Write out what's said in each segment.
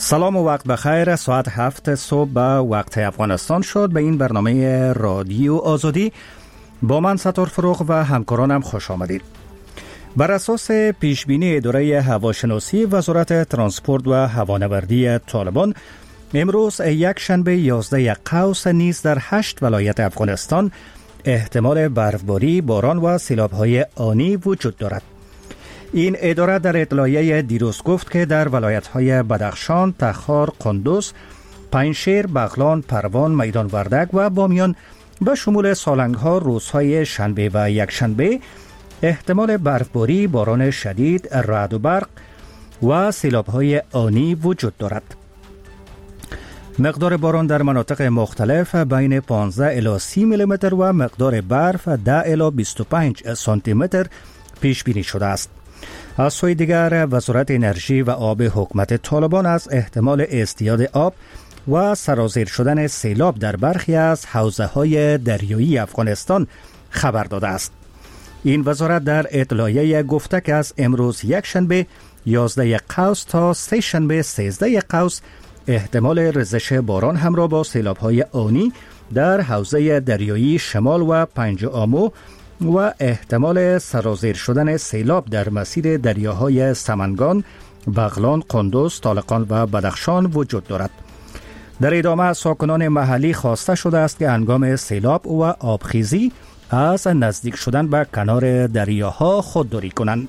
سلام و وقت بخیر. ساعت 7 صبح به وقت افغانستان شد. به این برنامه رادیو آزادی با من ستار فروغ و همکارانم خوش آمدید. بر اساس پیشبینی اداره هواشناسی وزارت ترانسپورت و هوانوردی طالبان، امروز یک شنبه 11 قوس نیز در 8 ولایت افغانستان احتمال برفباری، باران و سیلاب‌های آنی وجود دارد. این اداره در اطلاعیه دیروز گفت که در ولایت‌های بدخشان، تخار، قندوز، پنجشیر، بغلان، پروان، میدان وردک و بامیان به شمول سالنگ‌ها روزهای شنبه و یکشنبه احتمال برفباری، باران شدید، رعد و برق و سیلاب‌های آنی وجود دارد. مقدار باران در مناطق مختلف بین 15 الی 30 میلیمتر و مقدار برف 10 الی 25 سانتی متر پیش بینی شده است. از سوی دیگر وزارت انرژی و آب حکومت طالبان از احتمال ازدیاد آب و سرازیر شدن سیلاب در برخی از حوزه‌های دریایی افغانستان خبر داده است. این وزارت در اطلاعیه گفته که از امروز یک شنبه 11 قوس تا سه شنبه 13 قوس احتمال ریزش باران همراه با سیلاب‌های آنی در حوزه دریایی شمال و پنج آمو و احتمال سرازیر شدن سیلاب در مسیر دریاهای سمنگان، بغلان، قندوز، طالقان و بدخشان وجود دارد. در ادامه از ساکنان محلی خواسته شده است که هنگام سیلاب و آبخیزی از نزدیک شدن به کنار دریاها خودداری کنند.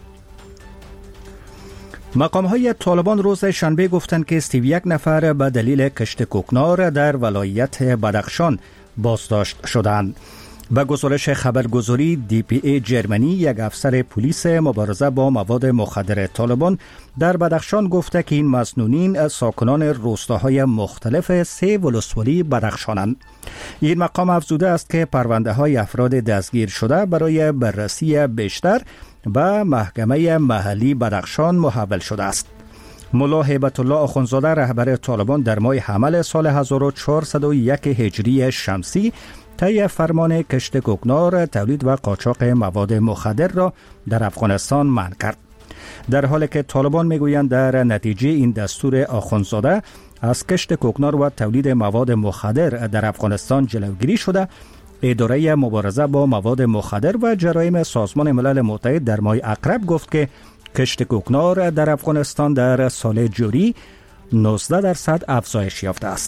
مقام‌های طالبان روز شنبه گفتند که 31 نفر به دلیل کشت کوکنار در ولایت بدخشان بازداشت شدند. به گزارش خبرگزاری DPA جرمنی، یک افسر پلیس مبارزه با مواد مخدر طالبان در بدخشان گفته که این مسنونین ساکنان روستاهای مختلف 3 ولسوالی بدخشانند. این مقام افزوده است که پرونده های افراد دستگیر شده برای بررسی بیشتر به محکمه محلی بدخشان محول شده است. ملا هیبت الله آخوندزاده رهبر طالبان در ماه حمل سال 1401 هجری شمسی طی فرمان کشت کوکنار، تولید و قاچاق مواد مخدر را در افغانستان منع کرد. در حالی که طالبان میگویند در نتیجه این دستور آخوندزاده از کشت کوکنار و تولید مواد مخدر در افغانستان جلوگیری شده، اداره مبارزه با مواد مخدر و جرایم سازمان ملل متحد در ماه اقرب گفت که کشت کوکنار در افغانستان در سال جاری 19% افزایش یافته است.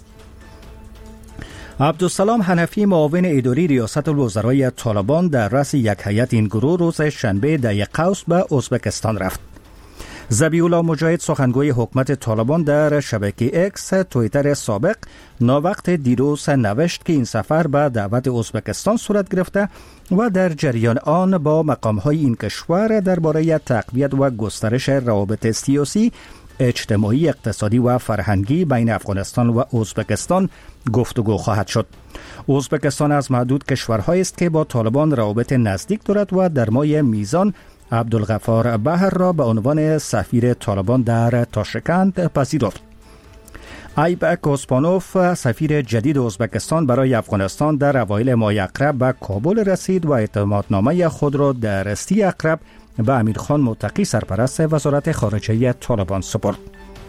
عبدالسلام حنفی، معاون اداری ریاست الوزرای طالبان، در رأس یک هیئت این گروه روز شنبه 10 قوس به ازبکستان رفت. ذبیح الله مجاهد، سخنگوی حکومت طالبان، در شبکه اکس توییتر سابق ناوقت دیروز نوشت که این سفر به دعوت ازبکستان صورت گرفته و در جریان آن با مقام‌های این کشور درباره تقویت و گسترش روابط سیاسی، اجتماعی، اقتصادی و فرهنگی بین افغانستان و ازبکستان گفتگو خواهد شد. ازبکستان از معدود کشورهایی است که با طالبان روابط نزدیک دارد و در ماه میزان عبدالغفار بحر را به عنوان سفیر طالبان در تاشکند پذیرفت. ایبک اسپانوف، سفیر جدید ازبکستان برای افغانستان، در اوایل ماه اقرب به کابل رسید و اعتمادنامه خود را در 30 اقرب به امیرخان متقی، سرپرست وزارت خارجه طالبان سپرد.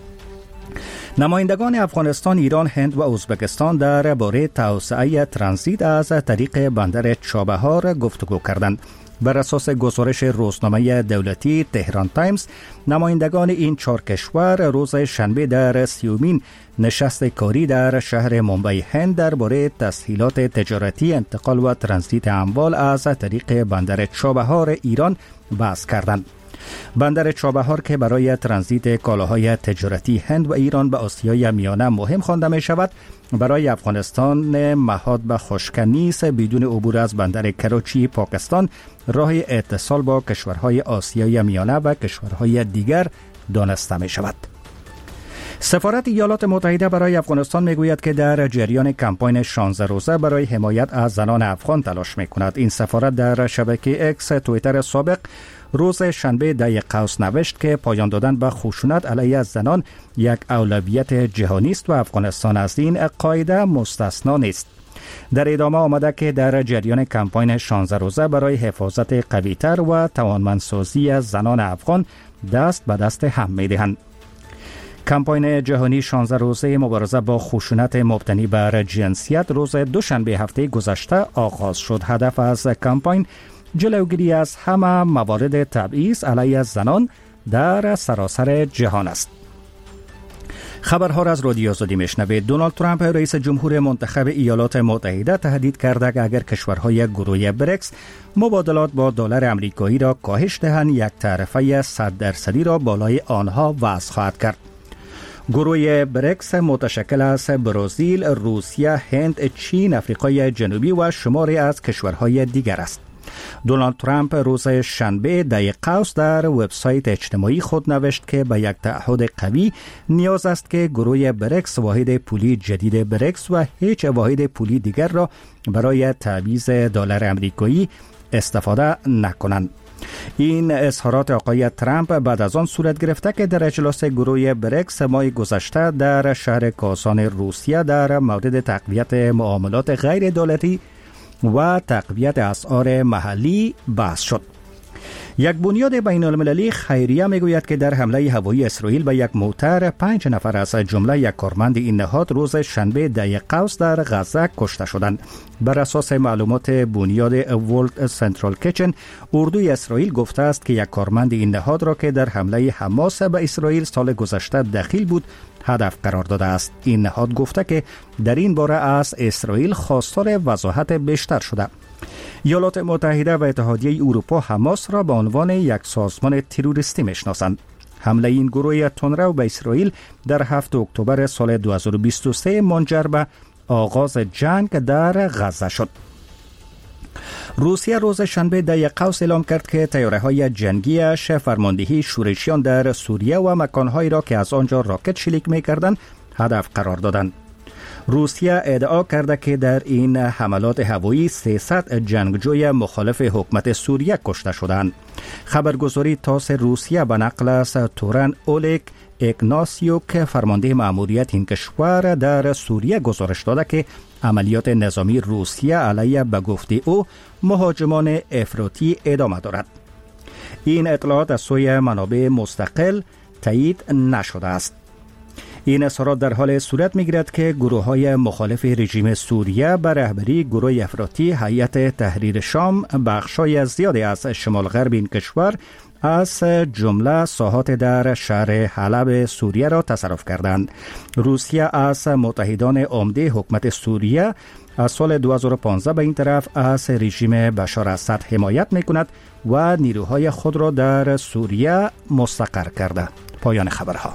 نمایندگان افغانستان، ایران، هند و ازبکستان درباره توسعه ترانزیت از طریق بندر چابهار گفتگو کردند. بر اساس گزارش روزنامه دولتی تهران تایمز، نمایندگان این 4 کشور روز شنبه در 30مین نشست کاری در شهر ممبئی هند درباره تسهیلات تجارتی، انتقال و ترانزیت اموال از طریق بندر چابهار ایران بحث کردند. بندر چابهار که برای ترانزیت کالاهای تجارتی هند و ایران به آسیای میانه مهم خوانده می شود، برای افغانستان مهاد به خشک نیست. بدون عبور از بندر کراچی پاکستان راه اتصال با کشورهای آسیای میانه و کشورهای دیگر دانسته می شود. سفارت ایالات متحده برای افغانستان میگوید که در جریان کمپاین 16 روزه برای حمایت از زنان افغان تلاش میکند. این سفارت در شبکه اکس توییتر سابق روز شنبه 10 قوس نوشت که پایان دادن به خشونت علیه زنان یک اولویت جهانی است و افغانستان از این قاعده مستثنا نیست. در ادامه آمده که در جریان کمپاین 16 روزه برای حفاظت قوی‌تر و توانمندسازی زنان افغان دست به دست هم می‌دهند. کمپاین جهانی 16 روزه مبارزه با خشونت مبتنی بر جنسیت روز دوشنبه هفته گذشته آغاز شد. هدف از کمپاین جلوگیری از همه موارد تبعیض علیه زنان در سراسر جهان است. خبرها را از رادیو آزادی میشنوید. دونالد ترامپ رئیس جمهور منتخب ایالات متحده تهدید کرده که اگر کشورهای گروه بریکس مبادلات با دلار آمریکایی را کاهش دهند، یک طرفه 100% را بالای آنها وضع خواهد کرد. گروه بریکس متشکل از برزیل، روسیه، هند، چین، آفریقای جنوبی و شماری از کشورهای دیگر است. دونالد ترامپ روز شنبه در قوس در وبسایت اجتماعی خود نوشت که به یک تعهد قوی نیاز است که گروه بریکس واحد پولی جدید بریکس و هیچ واحد پولی دیگر را برای تعویض دلار آمریکایی استفاده نکنند. این اظهارات آقای ترامپ بعد از آن صورت گرفته که در اجلاس گروه بریکس ماه گذشته در شهر کازان روسیه در مورد تقویت معاملات غیر دولتی و تقویت اسعار محلی بحث شد. یک بنیاد بین المللی خیریه میگوید که در حمله هوایی اسرائیل به یک موتر 5 نفر از جمله یک کارمند این نهاد روز شنبه در قوس در غزه کشته شدند. بر اساس معلومات بنیاد ورلد سنترال کیچن، اردوی اسرائیل گفته است که یک کارمند این نهاد را که در حمله حماس به اسرائیل سال گذشته دخیل بود هدف قرار داده است. این نهاد گفته که در این باره از اسرائیل خواستار وضاحت بیشتر شده. ایالات متحده و اتحادیه اروپا حماس را به عنوان یک سازمان تروریستی میشناسند. حمله این گروه تندرو به اسرائیل در 7 اکتبر سال 2023 منجر به آغاز جنگ در غزه شد. روسیه روز شنبه در قوس اعلام کرد که طیاره‌های جنگیش فرماندهی شورشیان در سوریه و مکانهایی را که از آنجا راکت شلیک می‌کردند هدف قرار دادند. روسیه ادعا کرده که در این حملات هوایی 300 جنگجوی مخالف حکومت سوریه کشته شدند. خبرگزاری تاس روسیه به نقل از تورن اولیک اگناسیوک فرمانده مأموریت این کشور در سوریه گزارش داده که عملیات نظامی روسیه علیه به گفته او مهاجمان افراطی ادامه دارد. این اطلاعات از سوی منابع مستقل تایید نشده است. این اظهارات در حال صورت می‌گیرد که گروه‌های مخالف رژیم سوریه به رهبری گروه افراطی هیئت تحریر شام بخشای زیادی از شمال غرب این کشور از جمله ساحات در شهر حلب سوریه را تصرف کردند. روسیه از متحدان عمده حکومت سوریه از سال 2015 به این طرف از رژیم بشار اسد حمایت می‌کند و نیروهای خود را در سوریه مستقر کرده. پایان خبرها.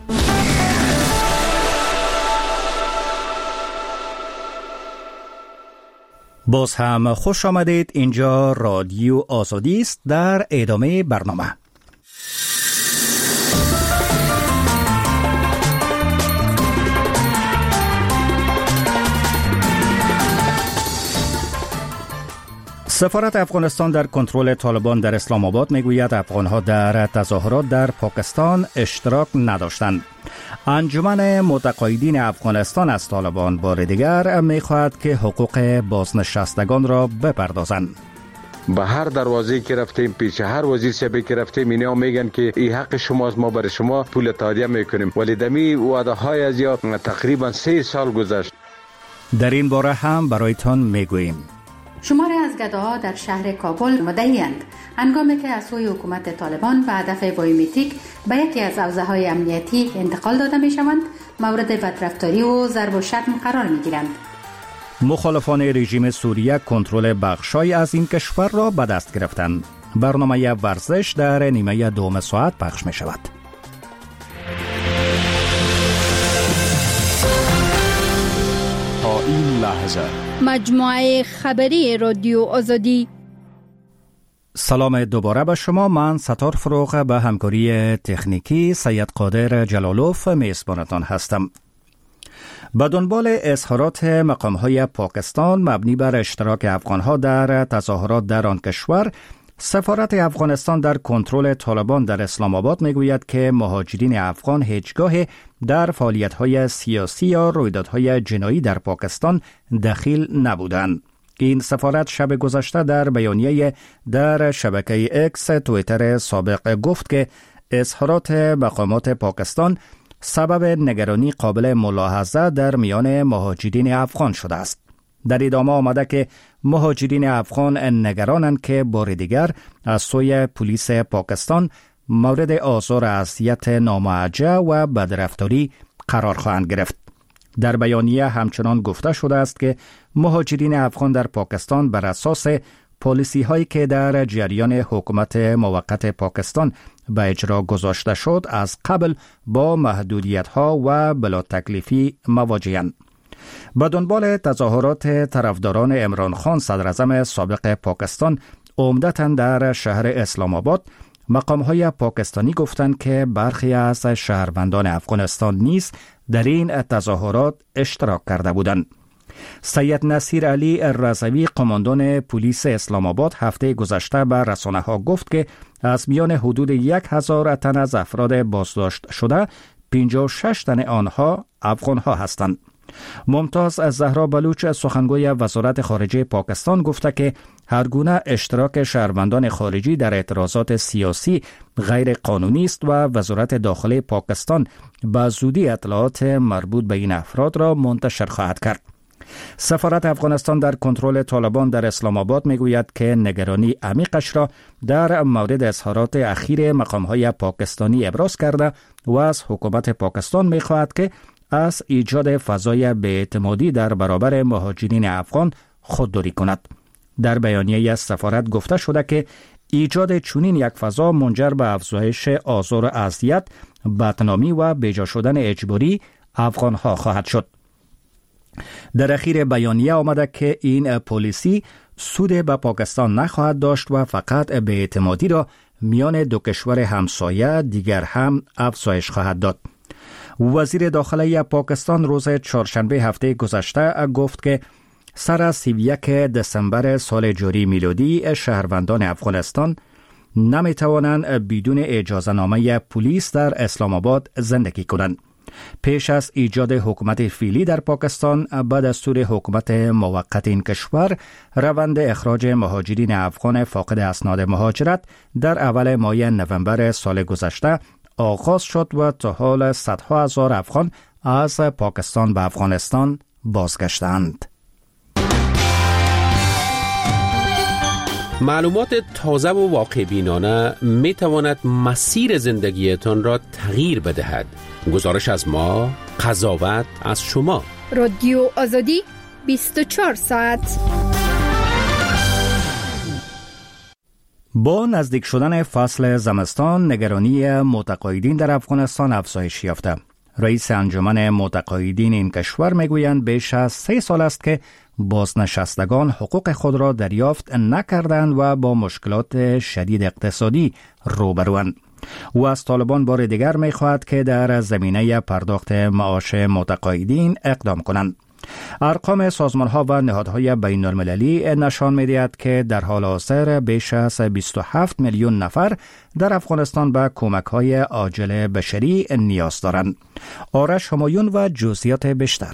باز هم خوش آمدید. اینجا رادیو آزادی است. در ادامه برنامه سفارت افغانستان در کنترل طالبان در اسلام آباد میگوید افغانها در تظاهرات در پاکستان اشتراک نداشتند. انجمن متقاعدین افغانستان از طالبان بار دیگر میخواهد که حقوق بازنشستگان را بپردازند. به هر دروازه‌ای که رفتیم، پیش هر وزیر صاحبی که رفتیم، اینا میگن که این حق شماست، ما برای شما پول تادیه میکنیم، ولی دمی وعده های از یا تقریبا 3 سال گذشت. در این باره هم برایتان میگوییم. شماری از گداها در شهر کابل مدعی‌اند هنگامی که از سوی حکومت طالبان به هدف بایومتریک به یکی از حوزه‌های امنیتی انتقال داده می‌شوند، مورد بدرفتاری و ضرب و شتم قرار می‌گیرند. مخالفان رژیم سوریه کنترل بخشای از این کشور را به دست گرفتند. برنامه ورزش در نیمه دوم ساعت پخش می‌شود. تا این لحظه مجموعه خبری رادیو آزادی. سلام دوباره به شما. من ستار فروغ به همکاری تکنیکی سید قادر جلالوف میزبانتان هستم. به دنبال اظهارات مقام‌های پاکستان مبنی بر اشتراک افغان‌ها در تظاهرات در آن کشور، سفارت افغانستان در کنترل طالبان در اسلام آباد میگوید که مهاجرین افغان هیچگاه در فعالیت‌های سیاسی یا رویدادهای جنایی در پاکستان دخیل نبودند. این سفارت شب گذشته در بیانیه در شبکه اکس توییتر سابق گفت که اظهارات مقامات پاکستان سبب نگرانی قابل ملاحظه در میان مهاجرین افغان شده است. در ادامه آمده که مهاجرین افغان نگرانند که بار دیگر از سوی پلیس پاکستان مورد آزار و اذیت ناموجه و بدرفتاری قرار خواهند گرفت. در بیانیه همچنان گفته شده است که مهاجرین افغان در پاکستان بر اساس پالیسی هایی که در جریان حکومت موقت پاکستان به اجرا گذاشته شد از قبل با محدودیت ها و بلا تکلیفی مواجه‌اند. به دنبال تظاهرات طرفداران عمران خان صدر اعظم سابق پاکستان عمدتاً در شهر اسلام آباد، مقام‌های پاکستانی گفتند که برخی از شهروندان افغانستان نیز در این تظاهرات اشتراک کرده بودند. سید نصیر علی رضوی قماندان پلیس اسلام آباد هفته گذشته به رسانه‌ها گفت که از میان حدود 1000 تن از افراد بازداشت شده 56 تن آنها افغان‌ها هستند. ممتاز زهرا بلوچ سخنگوی وزارت خارجه پاکستان گفته که هر گونه اشتراک شهروندان خارجی در اعتراضات سیاسی غیر قانونی است و وزارت داخله پاکستان به زودی اطلاعات مربوط به این افراد را منتشر خواهد کرد. سفارت افغانستان در کنترل طالبان در اسلام آباد میگوید که نگرانی عمیقش را در مورد اظهارات اخیر مقام‌های پاکستانی ابراز کرده و از حکومت پاکستان میخواهد که از ایجاد فضای بی‌اعتمادی در برابر مهاجرین افغان خودداری کند. در بیانیه از سفارت گفته شده که ایجاد چنین یک فضا منجر به افزایش آزار و اذیت، بدنامی و بیجا شدن اجباری افغان‌ها خواهد شد. در اخیر بیانیه آمده که این پالیسی سود به پاکستان نخواهد داشت و فقط بی‌اعتمادی را میان دو کشور همسایه دیگر هم افزایش خواهد داد. وزیر داخله پاکستان روز چهارشنبه هفته گذشته گفت که سر از 31 دسامبر سال جاری میلادی شهروندان افغانستان نمی توانند بدون اجازه نامه پلیس در اسلام آباد زندگی کنند. پیش از ایجاد حکومت فعلی در پاکستان به دستور حکومت موقت این کشور، روند اخراج مهاجرین افغان فاقد اسناد مهاجرت در اول ماه نوامبر سال گذشته آغاز شد و تا حال صدها هزار افغان از پاکستان به افغانستان بازگشتند. معلومات تازه و واقع بینانه می تواند مسیر زندگیتان را تغییر بدهد. گزارش از ما، قضاوت از شما. رادیو آزادی 24 ساعت. با نزدیک شدن فصل زمستان، نگرانی متقاعدین در افغانستان افزایش یافته. رئیس انجمن متقاعدین این کشور میگویند بیش از 3 سال است که بازنشستگان حقوق خود را دریافت نکردند و با مشکلات شدید اقتصادی روبروند. او از طالبان بار دیگر میخواهد که در زمینه پرداخت معاش متقاعدین اقدام کنند. ارقام سازمان‌ها و نهادهای بین‌المللی نشان می‌دهد که در حال حاضر بیش از 27 میلیون نفر در افغانستان به کمک‌های عاجل بشری نیاز دارند. آرش همایون و جزئیات بیشتر.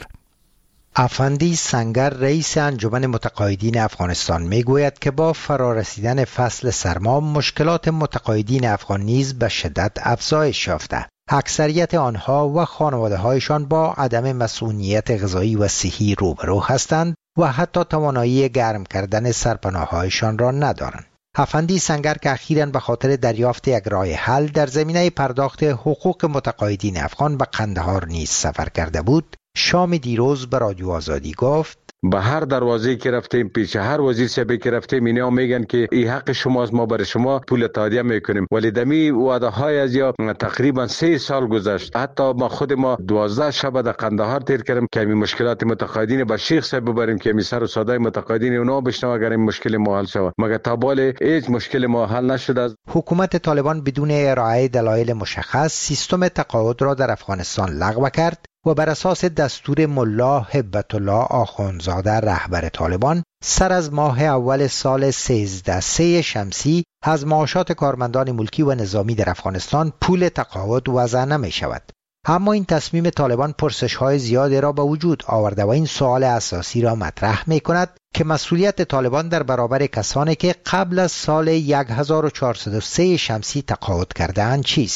افندی سنگر رئیس انجمن متقاعدین افغانستان میگوید که با فرارسیدن فصل سرما مشکلات متقاعدین افغان نیز به شدت افزایش یافته. اکثریت آنها و خانواده‌هایشان با عدم مسئولیت غذایی و صحی روبرو هستند و حتی توانایی گرم کردن سرپناه‌هایشان را ندارند. افندی سنگر که اخیراً به خاطر دریافت یک راه حل در زمینه پرداخت حقوق متقاعدین افغان به قندهار نیز سفر کرده بود، شام دیروز به رادیو آزادی گفت: به هر دروازه که رفتیم، پیش هر وزیر صاحب که رفتیم، اینا میگن که این حق شماست، ما برای شما پول تادیه میکنیم. ولی دمی وعده های از یا تقریبا 3 سال گذشت. حتی ما خود ما 12 شب در قندهار تیر کردیم که این مشکلات متقاعدین به شیخ صاحب ببریم که می سر و صدای متقاعدین اونا بشنوه اگر این مشکل ما حل شود. مگر تا بالا هیچ مشکل ما حل نشده. حکومت طالبان بدون ارائه دلایل مشخص سیستم تقاعد را در افغانستان لغو کرد و بر اساس دستور ملا هبت الله آخوندزاده رهبر طالبان سر از ماه اول سال 13 شمسی از معاشات کارمندان ملکی و نظامی در افغانستان پول تقاعد وضع نمی شود. اما این تصمیم طالبان پرسش‌های زیادی را به وجود آورده و این سوال اساسی را مطرح می کند که مسئولیت طالبان در برابر کسانی که قبل از سال 1403 شمسی تقاعد کرده‌اند چیست؟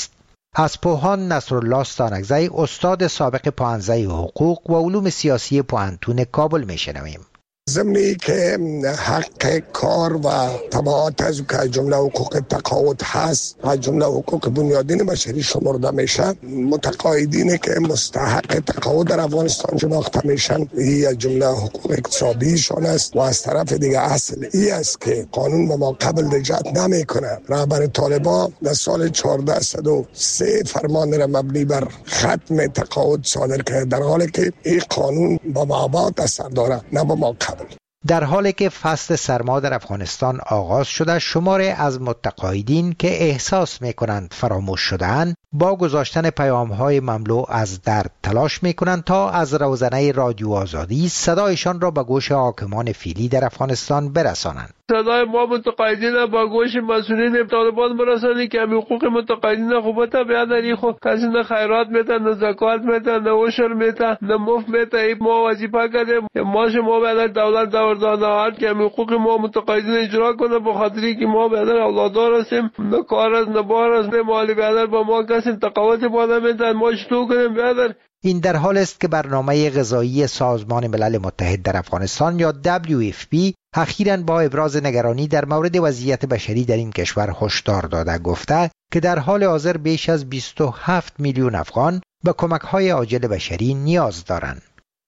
از پوهان نصرالله ستانکزی، استاد سابق پوهنځی حقوق و علوم سیاسی پوهنتون کابل میشنویم. ضمنی که حق کار و تبعات از که جمله حقوق تقاعد هست و جمله حقوق بنیادین بشری شمرده میشه، متقاعدینی که مستحق تقاعد در افغانستان شناخته میشن، این از جمله حقوق اقتصادیشان است. و از طرف دیگه اصل ای است که قانون به ما قبل رجعت نمیکنه. رهبر طالبان در سال 1403 فرمان را مبنی بر ختم تقاعد صادر کرد، در حالی که این قانون با ما بعد اثر داره، نه با ما قبل. در حالی که فصل سرما در افغانستان آغاز شده، شماری از متقاعدین که احساس می‌کنند فراموش شده‌اند با گذاشتن پیام‌های مملو از درد تلاش می‌کنند تا از روزنه رادیو آزادی صدایشان را به گوش حاکمان فعلی در افغانستان برسانند. صدای ما متقاعدین با گوش مسئولین طالبان برسانی که حقوق متقاعدین خوبه بیادری خو کسی نه خیرات میتن، نه زکات میتن، نه عشر میتن، نه مفت میتن. ما وظیفه کردیم ما شما باید دولت داوردانه که حقوق ما متقاعدین اجرا کنه، به خاطری که ما باید اولادار هستیم، نه کار از نه بار از نه مالی باید با ما کسی تقاعد بالا میتن. ما چطور کنیم بیادر؟ این در حال است که برنامه غذایی سازمان ملل متحد در افغانستان یا WFP اخیراً با ابراز نگرانی در مورد وضعیت بشری در این کشور هشدار داده گفته که در حال حاضر بیش از 27 میلیون افغان به کمک‌های عاجل بشری نیاز دارند.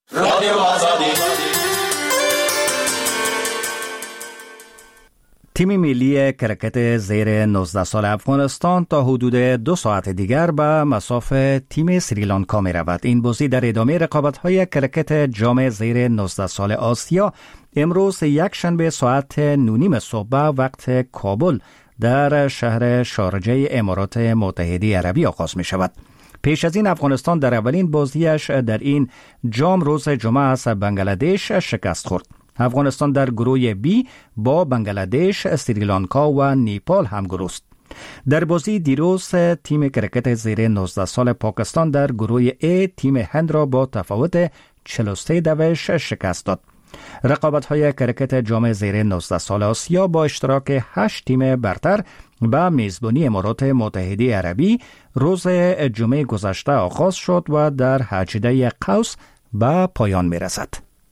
تیم ملی کرکت زیر 19 سال افغانستان تا حدود 2 ساعت دیگر به مصاف تیم سریلانکا می رود. این بازی در ادامه رقابت‌های کرکت جام زیر 19 سال آسیا امروز یک شنبه ساعت 9:30 صبح وقت کابل در شهر شارجه امارات متحده عربی آغاز می شود. پیش از این افغانستان در اولین بازیش در این جام روز جمعه از بنگلادش شکست خورد. افغانستان در گروه بی با بنگلادش، سریلانکا و نیپال همگروه است. در بازی دیروز تیم کرکت زیر 19 سال پاکستان در گروه ای تیم هند را با تفاوت 43 شکست داد. رقابت‌های کرکت جام زیر 19 سال آسیا با اشتراک 8 تیم برتر به میزبانی امارات متحده عربی روز جمعه گذشته آغاز شد و در 18 قوس به پایان می‌رسد.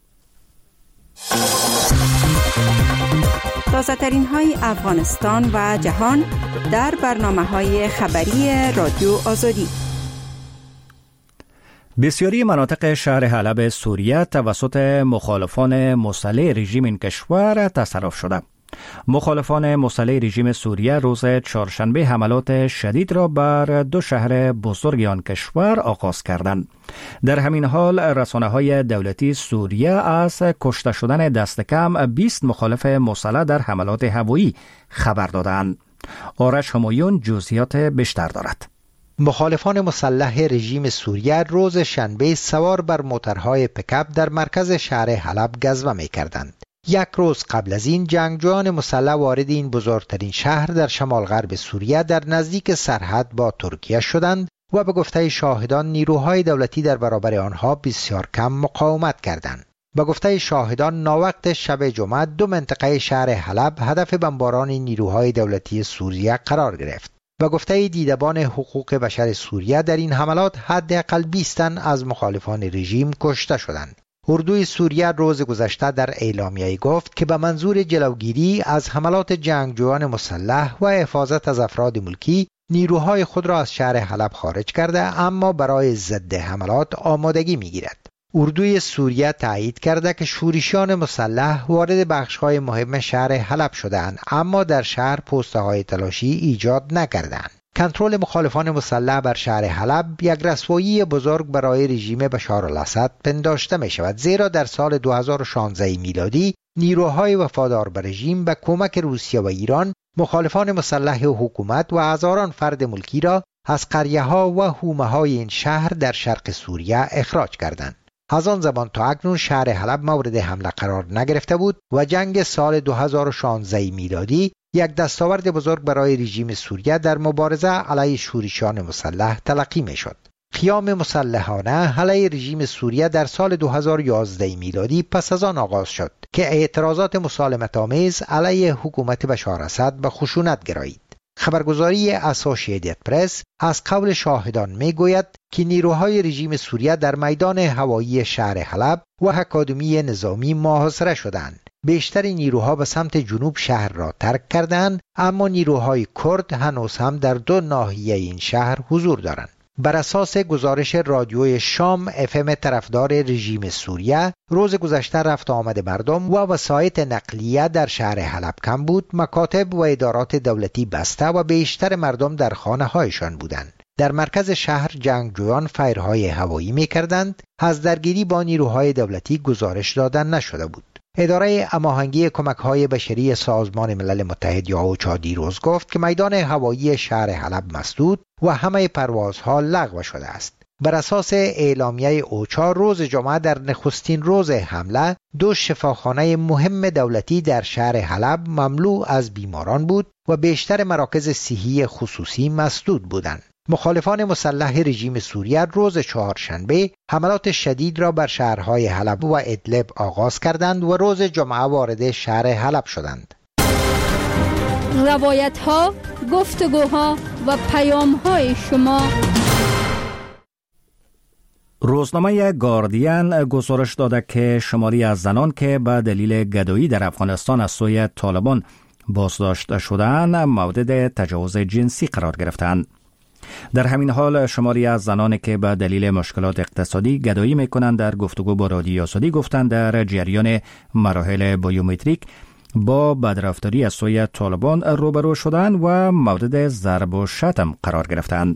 تازه‌ترین های افغانستان و جهان در برنامه‌های خبری رادیو آزادی. بسیاری مناطق شهر حلب سوریه توسط مخالفان مسلح رژیم این کشور تصرف شده. مخالفان مسلح رژیم سوریه روز چهارشنبه حملات شدید را بر 2 شهر بزرگ آن کشور آغاز کردند. در همین حال رسانه‌های دولتی سوریه از کشته شدن دست کم 20 مخالف مسلح در حملات هوایی خبر دادند. آرش همایون جزئیات بیشتر دارد. مخالفان مسلح رژیم سوریه روز شنبه سوار بر موترهای پیکاپ در مرکز شهر حلب گزوه می‌کردند. یک روز قبل از این جنگجویان مسلح وارد این بزرگترین شهر در شمال غرب سوریه در نزدیک سرحد با ترکیه شدند و به گفته شاهدان نیروهای دولتی در برابر آنها بسیار کم مقاومت کردند. به گفته شاهدان ناوقت شب جمعه 2 منطقه شهر حلب هدف بمباران نیروهای دولتی سوریه قرار گرفت. به گفته دیدبان حقوق بشر سوریه در این حملات حداقل 20 تن از مخالفان رژیم کشته شدند. اردوی سوریه روز گذشته در اعلامیه گفت که به منظور جلوگیری از حملات جنگجویان مسلح و حفاظت از افراد ملکی نیروهای خود را از شهر حلب خارج کرده، اما برای ضد حملات آمادگی می‌گیرد. اردوی سوریه تایید کرده که شورشیان مسلح وارد بخش‌های مهم شهر حلب شده‌اند، اما در شهر پست‌های تلاشی ایجاد نکردند. کنترل مخالفان مسلح بر شهر حلب یک رسوایی بزرگ برای رژیم بشار الاسد پنداشته می شود، زیرا در سال 2016 میلادی نیروهای وفادار به رژیم به کمک روسیه و ایران مخالفان مسلح حکومت و هزاران فرد ملکی را از قریه‌ها و حومه‌های این شهر در شرق سوریه اخراج کردند. از آن زمان تا اکنون شهر حلب مورد حمله قرار نگرفته بود و جنگ سال 2016 میلادی یک دستاورد بزرگ برای رژیم سوریه در مبارزه علیه شورشیان مسلح تلقی می شد. قیام مسلحانه علیه رژیم سوریه در سال 2011 میلادی پس از آن آغاز شد که اعتراضات مسالمت‌آمیز علیه حکومت بشار اسد به خشونت گرایید. خبرگزاری اسوسییتد پرس از قول شاهدان میگوید که نیروهای رژیم سوریه در میدان هوایی شهر حلب و اکادمی نظامی محاصره شدند. بیشتر نیروها به سمت جنوب شهر را ترک کردند، اما نیروهای کرد هنوز هم در 2 ناحیه این شهر حضور دارند. بر اساس گزارش رادیوی شام FM طرفدار رژیم سوریه، روز گذشته رفت آمد مردم و وسایط نقلیه در شهر حلب کم بود، مکاتب و ادارات دولتی بسته و بیشتر مردم در خانه هایشان بودند. در مرکز شهر جنگجویان فایرهای هوایی می کردند. از درگیری با نیروهای دولتی گزارش دادن نشده بود. اداره هماهنگی کمک‌های بشری سازمان ملل متحد یا اوچا دیروز گفت که میدان هوایی شهر حلب مسدود و همه پروازها لغو شده است. بر اساس اعلامیه اوچا، روز جمعه در نخستین روز حمله 2 شفاخانه مهم دولتی در شهر حلب مملو از بیماران بود و بیشتر مراکز صحی خصوصی مسدود بودند. مخالفان مسلح رژیم سوریه روز چهارشنبه حملات شدید را بر شهرهای حلب و ادلب آغاز کردند و روز جمعه وارد شهر حلب شدند. روایت‌ها، گفتگوها و پیام‌های شما. روزنامه گاردین گزارش داده که شماری از زنان که به دلیل گدایی در افغانستان از سوی طالبان بازداشت شدند مورد تجاوز جنسی قرار گرفتند. در همین حال شماری از زنانی که به دلیل مشکلات اقتصادی گدایی میکنند در گفتگو با رادیو آزادی گفتند در جریان مراحل بیومتریک با بدرفتاری از سوی طالبان روبرو شدند و مورد ضرب و شتم قرار گرفتند.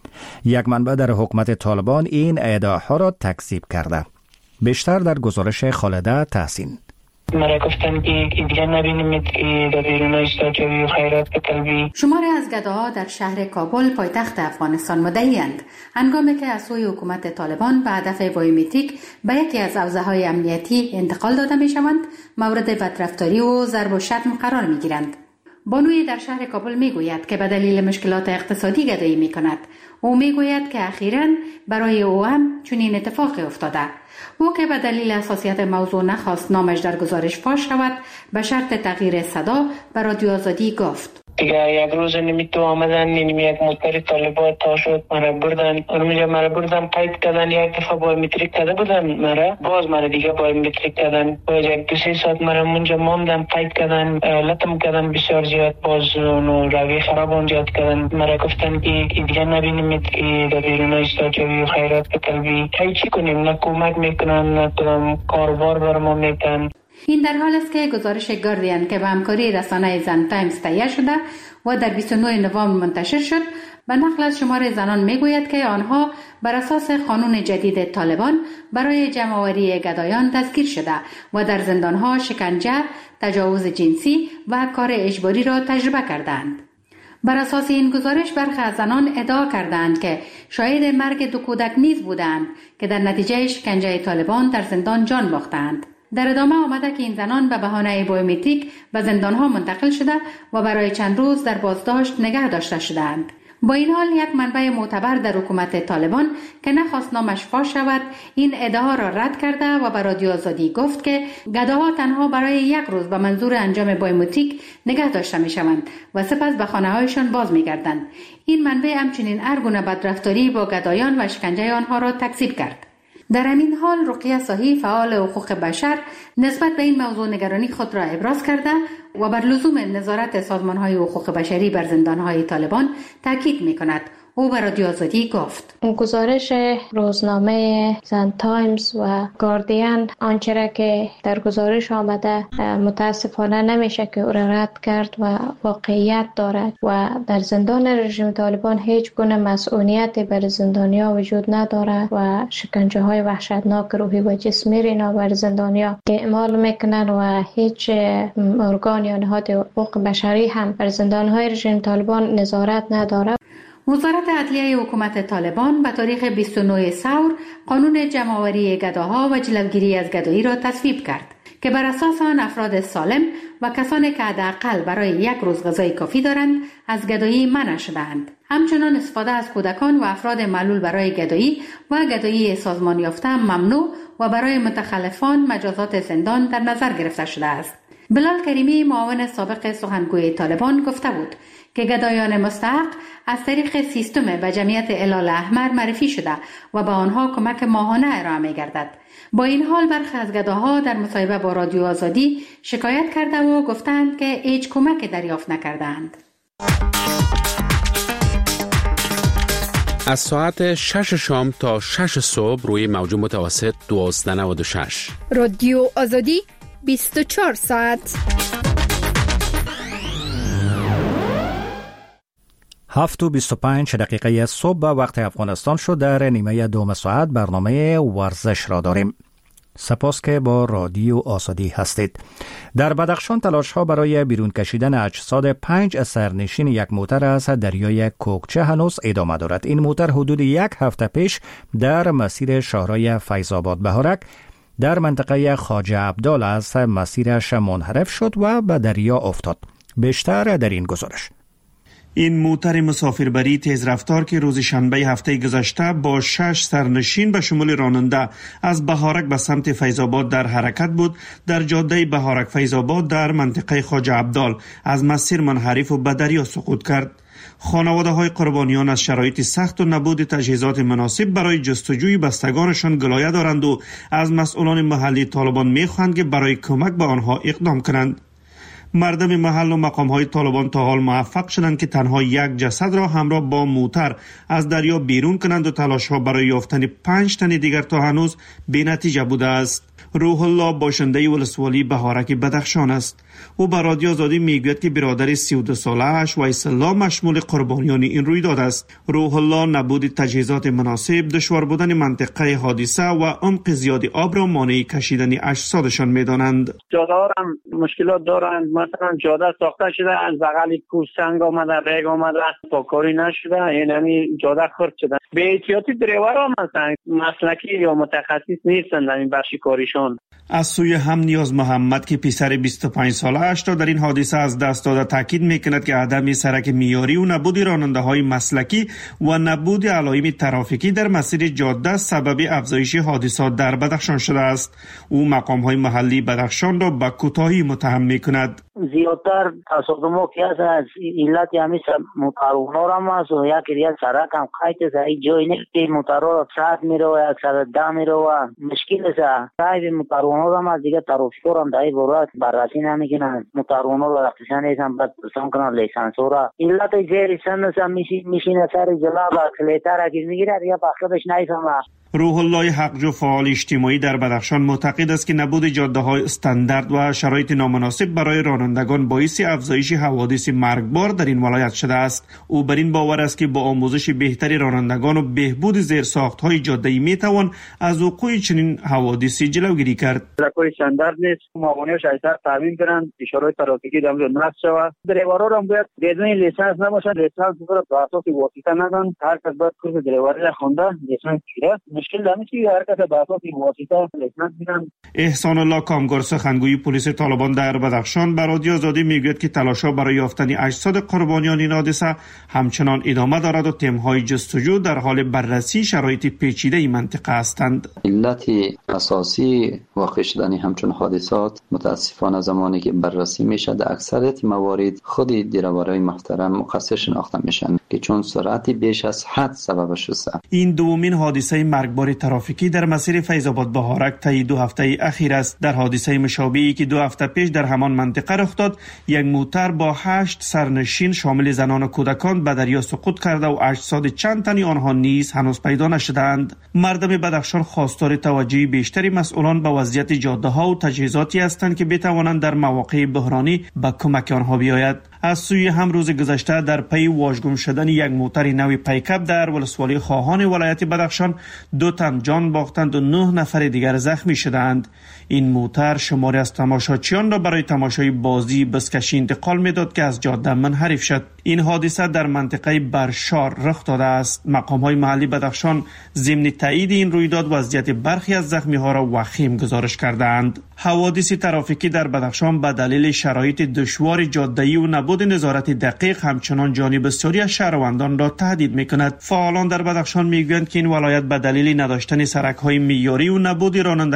یک منبع در حکومت طالبان این ادعاها را تکذیب کرده. بیشتر در گزارش خالده تحسین. مرا گفتن که دیگه نبینیمید که در بیرون استاجوی و خیرات قلبی. شماری از گداها در شهر کابل پایتخت افغانستان مدعی‌اند هنگامی که از سوی حکومت طالبان به هدف بیومتریک به یکی از حوزه‌های امنیتی انتقال داده می‌شوند، مورد بدرفتاری و ضرب و شتم قرار می‌گیرند. بانوی در شهر کابل میگوید که به دلیل مشکلات اقتصادی گدایی می‌کند. او میگوید که اخیراً برای او هم چنین اتفاقی افتاده. او که به دلیل حساسیت موضوع نخواست نامش در گزارش فاش شود، به شرط تغییر صدا به رادیو آزادی گفت. دیگه یک روز نمیتو آمدن، یک مدبر طالبات تا شد مرا بردن، اونجا مرا بردن قید کردن، یک دفعه بایومتریک کرده بودن مرا، باز مرا دیگه بایومتریک کردن، باز 2-3 ساعت مرا اونجا ماندن، قید کردن، لطم کردن بسیار زیاد، باز اونو روی خراب اونجا کردن. مرا گفتن که دیگه نبینیمید که در بیرون استاجوی و خیرات قلبی. چی کنیم؟ نه کمک میکنن، نه کاروبار برما میکنن. این در حال است که گزارش گاردین که به همکاری رسانه زن تایمز تهیه شده و در 29 نوامبر منتشر شد، به نقل از شمار زنان میگوید که آنها بر اساس قانون جدید طالبان برای جمع‌آوری گدایان دستگیر شده و در زندانها شکنجه، تجاوز جنسی و کار اجباری را تجربه کردند. بر اساس این گزارش برخی از زنان ادعا کردند که شاهد مرگ 2 کودک نیز بودند که در نتیجه شکنجه طالبان در زندان جان باختند. در ادامه آمده که این زنان به بهانه بیومتریک به زندانها منتقل شده و برای چند روز در بازداشت نگه داشته شدند. با این حال یک منبع معتبر در حکومت طالبان که نخواست نامش فاش شود این ادعا را رد کرده و به رادیو آزادی گفت که گداها تنها برای 1 روز به منظور انجام بیومتریک نگه داشته می شوند و سپس به خانه هایشان باز می گردند. این منبع همچنین هر گونه بدرفتاری با گدایان و شکنجه آنها را تکذیب کرد. در همین حال رقیه صاحی فعال حقوق بشر نسبت به این موضوع نگرانی خود را ابراز کرده و بر لزوم نظارت سازمان‌های حقوق بشری بر زندان‌های طالبان تاکید می‌کند. او به رادیو آزادی گفت گزارش روزنامه زن تایمز و گاردین آنچه را که در گزارش آمده متاسفانه نمیشه که او را رد کرد و واقعیت دارد و در زندان رژیم طالبان هیچ گونه مسئولیتی بر زندانیا وجود ندارد و شکنجه های وحشتناک روحی و جسمی را بر زندانیا اعمال میکنن و هیچ ارگان یا نهاد حقوق بشری هم بر زندان های رژیم طالبان نظارت ندارد. وزارت عدلیه حکومت طالبان به تاریخ 29 ثور قانون جمع‌آوری گداها و جلوگیری از گدایی را تصویب کرد که بر اساس آن افراد سالم و کسانی که حداقل برای 1 روز غذای کافی دارند از گدایی منع شده‌اند. همچنان استفاده از کودکان و افراد معلول برای گدایی و گدایی سازمان یافته ممنوع و برای متخلفان مجازات زندان در نظر گرفته شده است. بلال کریمی معاون سابق سخنگوی طالبان گفته بود که گدایان مستحق از طریق سیستم و جمعیت هلال احمر معرفی شده و به آنها کمک ماهانه ارائه می‌گردد. با این حال برخی از گداها در مصاحبه با رادیو آزادی شکایت کرده و گفتند که هیچ کمک دریافت نکردند. از ساعت 6 شام تا 6 صبح روی موج متوسط 1296 رادیو آزادی 24 ساعت. 7:25 دقیقه صبح به وقت افغانستان شد. در نیمه دوم ساعت برنامه ورزش را داریم. سپاس که با رادیو آزادی هستید. در بدخشان تلاش ها برای بیرون کشیدن اجساد 5 سرنشین یک موتر از دریای کوکچه هنوز ادامه دارد. این موتر حدود یک هفته پیش در مسیر شاهرای فیض‌آباد بهارک در منطقه خواجه عبدال از مسیرش منحرف شد و به دریا افتاد. بیشتر در این گزارش. این موتر مسافربری تیز رفتار که روز شنبه هفته گذشته با 6 سرنشین به شمول راننده از بهارک به سمت فیض‌آباد در حرکت بود، در جاده بهارک فیض‌آباد در منطقه خواجه عبدال از مسیر منحرف و به دریا سقوط کرد. خانواده های قربانیان از شرایط سخت و نبود تجهیزات مناسب برای جستجوی بستگانشان گلایه دارند و از مسئولان محلی طالبان می‌خواهند که برای کمک به آنها اقدام کنند. مردم محل و مقام‌های طالبان تا حال موفق شدند که تنها یک جسد را همراه با موتر از دریا بیرون کنند و تلاش‌ها برای یافتن 5 تن دیگر تا هنوز بی‌نتیجه بوده است. روح الله باشنده ولسوالی بهارک بدخشان است. او به رادیو آزادی میگوید که برادر 32 ساله‌اش ویس الله مشمول قربانیان این رویداد است. روح الله نبود تجهیزات مناسب، دشوار بودن منطقه حادثه و عمق زیاد آب را مانع کشیدن اجسادشان می‌دانند. جاده‌ها هم مشکلات دارند. مثلا جاده ساخته شده، از بغل کوه سنگ آمده، ریگ آمده، پاکاری نشده، یعنی جاده خرد شده. به احتیاطی دریورها مثلا مسلکی یا متخصص نیستند در این بخش کاریشان. از سوی هم نیاز محمد که پسر 25 ساله اش را در این حادثه از دست داده تاکید میکند که عدم سرک معیاری و نبود راننده‌های مسلکی و نبود علائم ترافیکی در مسیر جاده سبب افزایش حادثات در بدخشان شده است. او مقام‌های محلی بدخشان را به کوتاهی متهم میکند. زیادتر تصادمات که از علت همین موترونا را است و یک ریال سرک هم قایت از این جای نیست که موترها 100 میره و 110 میره و مشکل است. صاحب موترونا را از دیگه ترافیک‌ها هم دایی برات بررسی نمیکنن. موترونا را رفتن نیستن بعد پرسان کنن لیسانس را علت زیر سن هم میشینه سر جلاب اکسلراتور اگه میگیره یا بخشش نیفهمه. روح الله حقجو فعال اجتماعی در بدخشان معتقد است که نبود جاده‌های استاندارد و شرایط نامناسب برای رانندگان باعث افزایش حوادث مرگبار در این ولایت شده است. او بر این باور است که با آموزش بهتری رانندگان و بهبود زیرساخت‌های جاده‌ای میتوان از وقوع چنین حوادثی جلوگیری کرد. کوئی استاندارد نیست، موانع شایسته تعمین کنند، اشارات ترافیکی در اونجا نصب شود. دریورها را باید بدون لیسانس نباشند، لیسانس رو به اساس واسطه ندن. هر کس باید کورس دریوری را خوانده لیسانس گیره. مشکل داره که هر کس به اساس واسطه لیسانس میدن. احسان الله کامگار سخنگوی پلیس طالبان در بدخشان بر رادیو آزادی میگوید که تلاش‌ها برای یافتن اجساد قربانیان این حادثه همچنان ادامه دارد و تیم‌های جستجو در حال بررسی شرایط پیچیده این منطقه هستند. علت اساسی واقع شدن همچون حادثات متاسفانه زمانی که بررسی میشه در اکثریت موارد خود دریورای محترم مقصر شناخته میشن که چون سرعت بیش از حد سببش است. این دومین حادثه مرگبار ترافیکی در مسیر فیض‌آباد بهارک طی 2 هفته اخیر است. در حادثه مشابهی که 2 هفته پیش در همان منطقه رخ داد، یک موتر با 8 سرنشین شامل زنان و کودکان به دریا سقوط کرده و اجساد چند تنی آنها نیز هنوز پیدا نشده‌اند. مردم بدخشان خواستار توجه بیشتری مسئولان به وضعیت جاده‌ها و تجهیزاتی هستند که بتوانند در مواقع بحرانی به کمک آنها بیاید. از سوی هم روز گذشته در پی واژگون شدن یک موتر نوی پیکاپ در ولسوالی خواهان ولایت بدخشان 2 تن جان باختند و 9 نفر دیگر زخمی شدند. این موتر شماری از تماشاچیان را برای تماشای بازی بزکشی انتقال میداد که از جاده منحرف شد. این حادثه در منطقه برشار رخ داده است. مقام‌های محلی بدخشان ضمن تایید این رویداد وضعیت برخی از زخمی‌ها را وخیم گزارش کردند. حوادث ترافیکی در بدخشان به دلیل شرایط دشوار جاده‌ای و نبود نظارت دقیق همچنان جان بسیاری از شهروندان را تهدید می‌کند. فعالان در بدخشان می‌گویند که این ولایت به دلیل نداشتن سرک‌های معیاری و نبود رانندگان